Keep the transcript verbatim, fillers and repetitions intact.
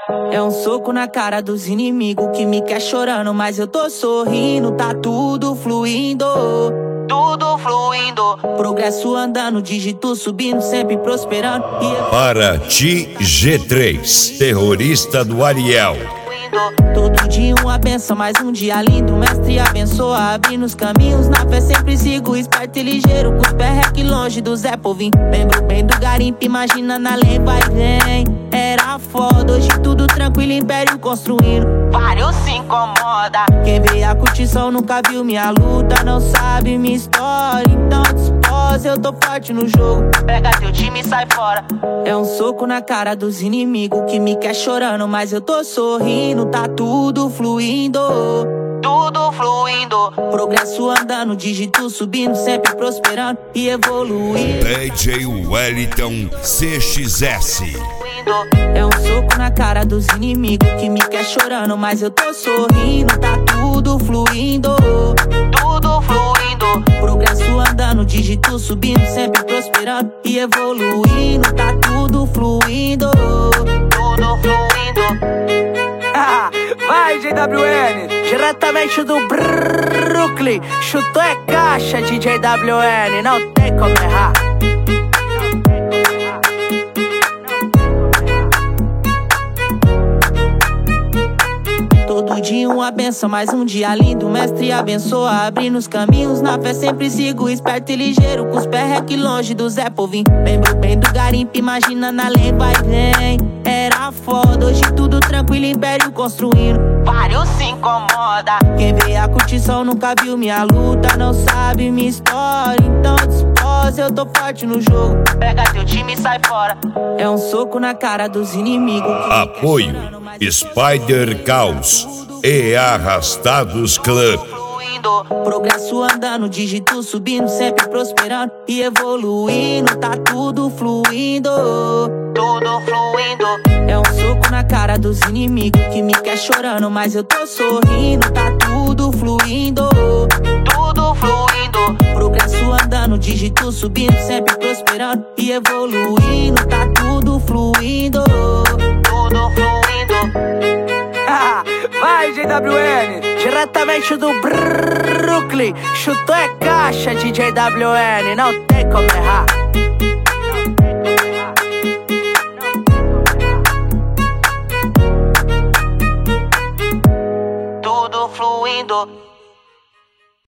É um soco na cara dos inimigos que me quer chorando, mas eu tô sorrindo, tá tudo fluindo. Tudo fluindo, progresso andando, dígito subindo, sempre prosperando. E para ti, G três, terrorista do Ariel. Todo dia uma benção, mais um dia lindo. Mestre abençoa, abrindo os caminhos. Na fé sempre sigo, esperto e ligeiro. Com os pés aqui longe do Zé Povinho. Lembro bem do garimpo, imagina na lei, vai e vem. Era foda, hoje tudo tranquilo, império construindo. Vários se incomoda. Quem vê a curtição nunca viu minha luta, não sabe minha história. Então dispose, eu tô forte no jogo. Pega teu time e sai fora. É um soco na cara dos inimigos que me quer chorando, mas eu tô sorrindo, tá tudo fluindo. Tudo fluindo, progresso andando, dígito subindo, sempre prosperando e evoluindo. D J Wellington C X S. É um soco na cara dos inimigos que me quer chorando, mas eu tô sorrindo, tá tudo fluindo. Tudo fluindo, progresso andando, dígito subindo, sempre prosperando e evoluindo. Tá tudo fluindo, tudo fluindo. Ah, vai J W N, diretamente do Brooklyn. Chutou é caixa, D J W N, não tem como errar. Todo dia uma benção, mais um dia lindo. Mestre abençoa, abrindo os caminhos. Na fé sempre sigo, esperto e ligeiro. Com os pés aqui longe do Zé Povinho. Lembro bem do garimpo, imagina na lei, vai e vem. Era foda, hoje tudo tranquilo, império construindo. Vários se incomoda. Quem vê a curtição nunca viu minha luta, não sabe minha história. Então dispose, eu tô forte no jogo. Pega teu time e sai fora. É um soco na cara dos inimigos. Apoio Spider Caos e Arrastados Club. Progresso andando, dígito subindo, sempre prosperando e evoluindo. Tá tudo fluindo, tudo fluindo. É um soco na cara dos inimigos que me quer chorando, mas eu tô sorrindo. Tá tudo fluindo, tudo fluindo. Progresso andando, dígito subindo, sempre prosperando e evoluindo. Tá tudo fluindo, tudo fluindo. Ah, vai J W N, diretamente do Brooklyn. Chutou é caixa, D J W N, não tem como errar. Tudo fluindo.